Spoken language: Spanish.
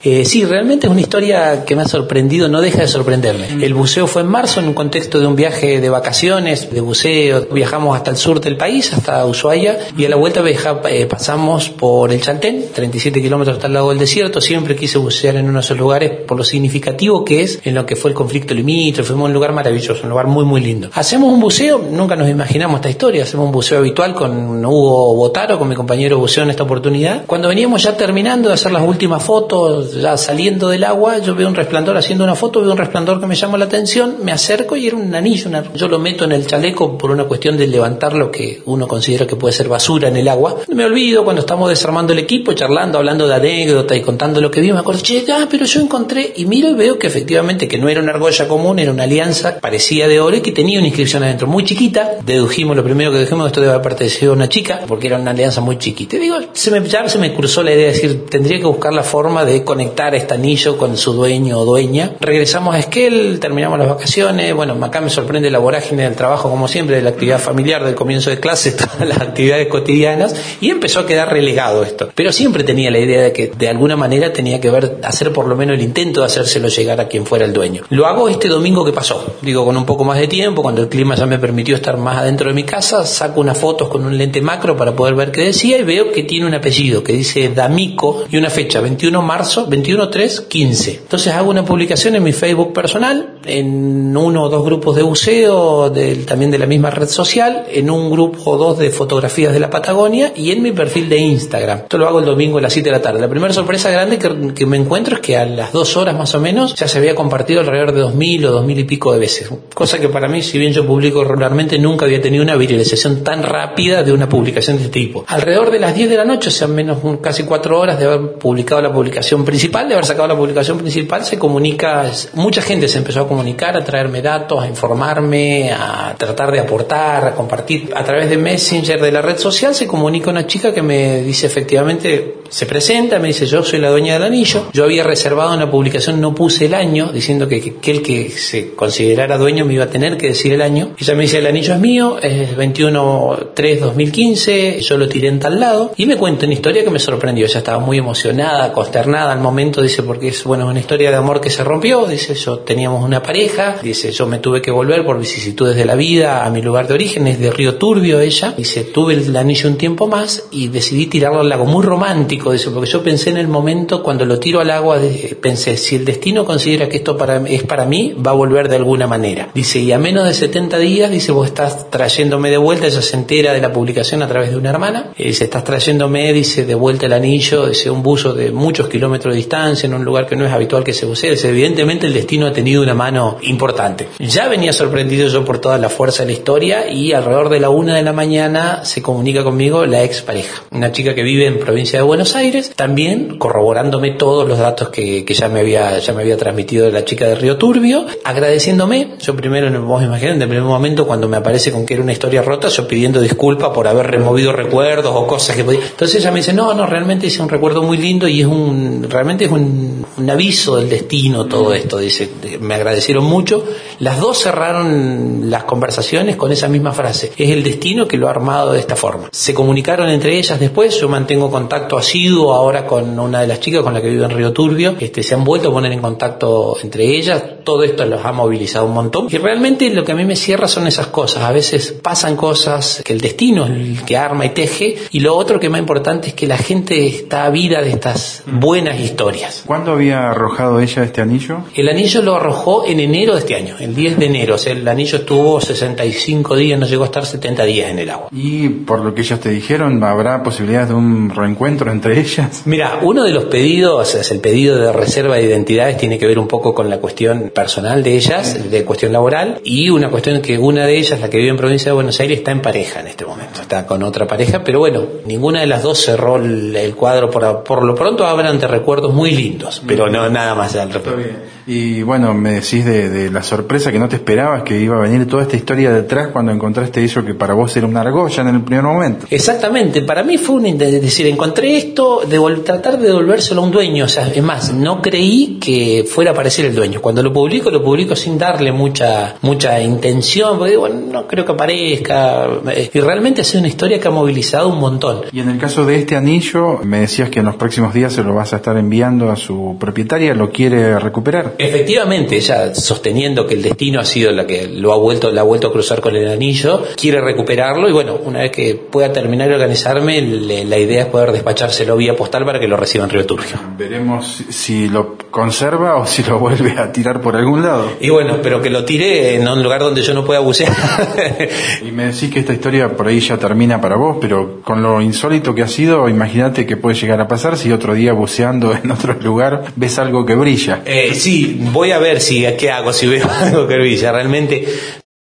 Sí, realmente es una historia que me ha sorprendido, no deja de sorprenderme. El buceo fue en marzo, en un contexto de un viaje de vacaciones, de buceo. Viajamos hasta el sur del país, hasta Ushuaia, y a la vuelta pasamos por el Chaltén, 37 kilómetros hasta el lago del desierto. Siempre quise bucear en uno de esos lugares por lo significativo que es en lo que fue el conflicto limítrofe. Fuimos a un lugar maravilloso, un lugar muy muy lindo. Hacemos un buceo, nunca nos imaginamos esta historia, hacemos un buceo habitual con Hugo Botaro, con mi compañero buceo en esta oportunidad. Cuando veníamos ya terminando de hacer las últimas fotos, ya saliendo del agua, yo veo un resplandor, haciendo una foto, veo un resplandor que me llamó la atención, me acerco y era un anillo. Yo lo meto en el chaleco por una cuestión de levantar lo que uno considera que puede ser basura en el agua. Me olvido cuando estamos desarmando el equipo, charlando, hablando de anécdota y contando lo que vi, me acuerdo, pero yo encontré, y miro y veo que efectivamente que no era una argolla común, era una alianza, parecía de oro y que tenía una inscripción adentro muy chiquita. Dedujimos, lo primero que dedujimos, esto debe haber pertenecido a una chica, porque era una alianza muy chiquita. Y digo, ya se me cruzó la idea de decir, tendría que buscar la forma de conectar este anillo con su dueño o dueña. Regresamos a Esquel, terminamos las vacaciones. Bueno, acá me sorprende la vorágine del trabajo, como siempre, de la actividad familiar, del comienzo de clases, todas las actividades cotidianas, y empezó a quedar relegado esto. Pero siempre tenía la idea de que de alguna manera tenía que hacer por lo menos el intento de hacérselo llegar a quien fuera el dueño. Lo hago este domingo que pasó, digo, con un poco más de tiempo, cuando el clima ya me permitió estar más adentro de mi casa, saco unas fotos con un lente macro para poder ver qué decía, y veo que tiene un apellido que dice D'Amico y una fecha, 21 marzo, 21/3/15. Entonces hago una publicación en mi Facebook personal, en uno o dos grupos de buceo, también de la misma red social, en un grupo o dos de fotografías de la Patagonia, y en mi perfil de Instagram. Esto lo hago el domingo a las 7 de la tarde. La primera sorpresa grande que me encuentro es que a las 2 horas más o menos ya se había compartido alrededor de 2000 o 2000 y pico de veces. Cosa que para mí, si bien yo publico regularmente, nunca había tenido una viralización tan rápida de una publicación de este tipo. Alrededor de las 10 de la noche, o sea, menos casi 4 horas de haber publicado la publicación principal, de haber sacado la publicación principal, se comunica, mucha gente se empezó a comunicar, a traerme datos, a informarme, a tratar de aportar, a compartir. A través de Messenger de la red social se comunica una chica que me dice, efectivamente, se presenta, me dice, yo soy la dueña del anillo. Yo había reservado en la publicación, no puse el año, diciendo que el que se considerara dueño me iba a tener que decir el año. Ella me dice, el anillo es mío, es 21/3/2015, yo lo tiré en tal lado, y me cuenta una historia que me sorprendió. Ella estaba muy emocionada, consternada al momento, dice, porque es una historia de amor que se rompió. Dice, teníamos una pareja, dice, yo me tuve que volver por vicisitudes de la vida a mi lugar de origen, es de Río Turbio ella. Dice, tuve el anillo un tiempo más y decidí tirarlo al lago, muy romántico, dice, porque yo pensé en el momento cuando lo tiro al agua, pensé, si el destino considera que esto es para mí, va a volver de alguna manera. Dice, y a menos de 70 días, dice, vos estás trayéndome de vuelta. Ella se entera de la publicación a través de una hermana. Dice, estás trayéndome, dice, de vuelta el anillo. Dice, un buzo de muchos kilómetros de distancia en un lugar que no es habitual que se bucee. Dice, evidentemente el destino ha tenido una mano importante. Ya venía sorprendido yo por toda la fuerza de la historia, y alrededor de la 1 de la mañana se comunica conmigo la expareja, una chica que vive en provincia de Buenos Aires, también corroborándome todos los datos que ya me había transmitido la chica de Río Turbio, agradeciéndome. Yo primero, vos imaginás, en el primer momento cuando me aparece con que era una historia rota, yo pidiendo disculpas por haber removido recuerdos o cosas que podía. Entonces ella me dice, no, realmente es un recuerdo muy lindo, y realmente es un aviso del destino todo esto. Dice, me agradecieron mucho. Las dos cerraron las conversaciones con esa misma frase, es el destino que lo ha armado de esta forma. Se comunicaron entre ellas después, yo mantengo contacto asiduo ahora con una de las chicas con la que vive en Río Turbio, se han vuelto a poner en contacto entre ellas. Todo esto los ha movilizado un montón, y realmente lo que a mí me cierra son esas cosas. A veces pasan cosas que el destino es el que arma y teje, y lo otro que es más importante es que la gente está ávida de estas buenas historias. ¿Cuándo había arrojado ella este anillo? El anillo lo arrojó en enero de este año, el 10 de enero. O sea, el anillo estuvo 65 días, no llegó a estar 70 días en el agua. Y por lo que ellas te dijeron, ¿habrá posibilidades de un reencuentro entre ellas? Mira, uno de los pedidos, es el pedido de reserva de identidades, tiene que ver un poco con la cuestión personal de ellas, de cuestión laboral, y una cuestión que una de ellas, la que vive en provincia de Buenos Aires, está en pareja en este momento, está con otra pareja, pero bueno, ninguna de las dos cerró el cuadro. Por lo pronto hablan de recuerdos muy lindos, pero no nada más al respecto. Y bueno, me decís de la sorpresa que no te esperabas, que iba a venir toda esta historia detrás cuando encontraste eso que para vos era una argolla en el primer momento. Exactamente, para mí fue decir, encontré esto, tratar de devolvérselo a un dueño. O sea, es más, no creí que fuera a aparecer el dueño. Cuando lo publico sin darle mucha intención, porque digo, no creo que aparezca, y realmente ha sido una historia que ha movilizado un montón. Y en el caso de este anillo, me decías que en los próximos días se lo vas a estar enviando a su propietaria, lo quiere recuperar. Efectivamente, ella sosteniendo que el destino ha sido la que la ha vuelto a cruzar con el anillo, quiere recuperarlo y bueno, una vez que pueda terminar de organizarme, la idea es poder despachárselo vía postal para que lo reciba en Río Turbio. Veremos si lo conserva o si lo vuelve a tirar por algún lado. Y bueno, pero que lo tire en un lugar donde yo no pueda bucear. Y me decís que esta historia por ahí ya termina para vos, pero con lo insólito que ha sido, imagínate que puede llegar a pasar si otro día buceando en otro lugar ves algo que brilla. Sí, voy a ver qué hago si veo algo que brilla. Realmente